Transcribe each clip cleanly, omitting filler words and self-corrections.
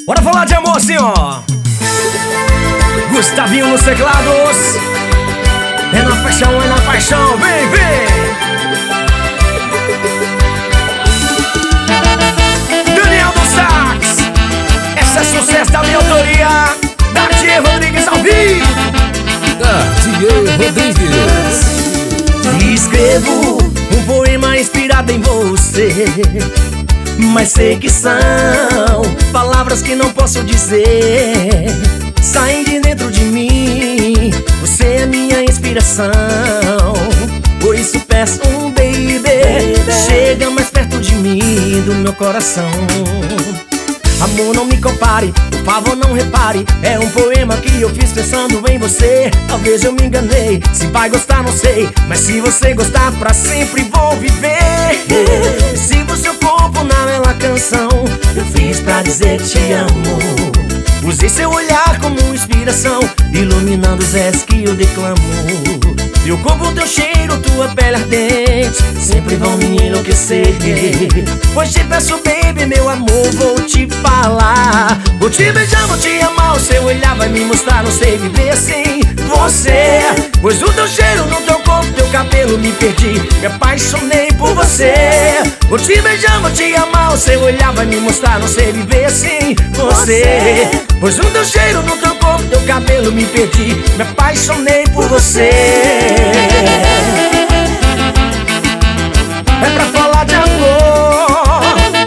Bora falar de amor assim, ó. Gustavinho nos teclados. É na paixão, vem, vem. Daniel do Sax. Essa é sucesso da minha autoria. Dartier Rodrigues ao vivo. Dartier Rodrigues. Escrevo um poema inspirado em você, mas sei que são palavras que não posso dizer. Saem de dentro de mim, você é minha inspiração. Por isso peço baby, chega mais perto de mim, do meu coração. Amor, não me compare, por favor não repare. É um poema que eu fiz pensando em você. Talvez eu me enganei, se vai gostar não sei, mas se você gostar pra sempre vou viver. Siga o seu corpo na bela canção, eu fiz pra dizer que te amo. Usei seu olhar como inspiração, iluminando os versos que eu declamo. Teu corpo, teu cheiro, tua pele ardente sempre vão me enlouquecer. Pois te peço baby, meu amor, vou te falar. Vou te beijar, vou te amar, o seu olhar vai me mostrar, não sei viver sem você. Pois o teu cheiro no teu corpo, teu cabelo me perdi, me apaixonei por você. Vou te beijar, vou te amar, o seu olhar vai me mostrar, não sei viver sem você. Pois o teu cheiro no teu corpo, teu cabelo me perdi, me apaixonei por você. É pra falar de amor.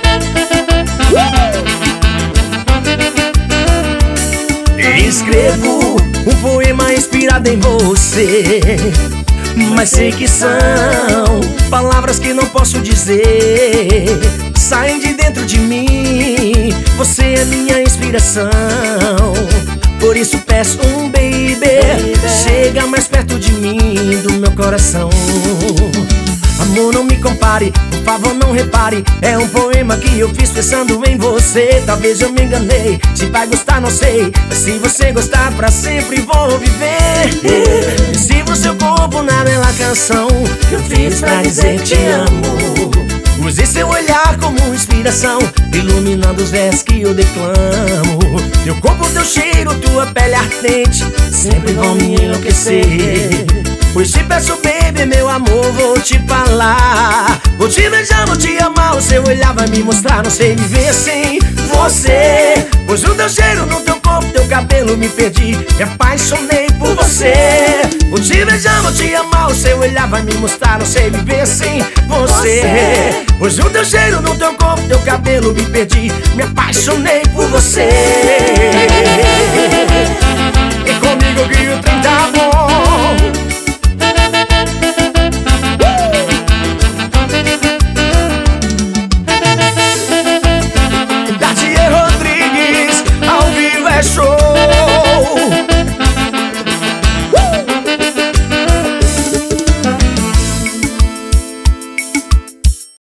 Escrevo um poema inspirado em você, mas sei que são palavras que não posso dizer. Saem de dentro de mim, você é minha inspiração. Por isso peço baby, chega mais perto de mim, do meu coração. Amor, não me compare, por favor não repare. É um poema que eu fiz pensando em você. Talvez eu me enganei, se vai gostar não sei, mas se você gostar pra sempre vou viver. Siga o seu corpo na bela canção, eu fiz pra dizer que te amo. Usei seu olhar como inspiração, iluminando os versos que eu declamo. Teu corpo, teu cheiro, tua pele ardente sempre vão me enlouquecer. Pois te peço baby, meu amor, vou te falar. Vou te beijar, vou te amar, o seu olhar vai me mostrar, não sei viver sem você. Pois o teu cheiro no teu corpo, teu cabelo me perdi, me apaixonei por você. Vou te beijar, vou te amar, o seu olhar vai me mostrar, não sei viver sem você. Pois o teu cheiro no teu corpo, teu cabelo me perdi, me apaixonei por você.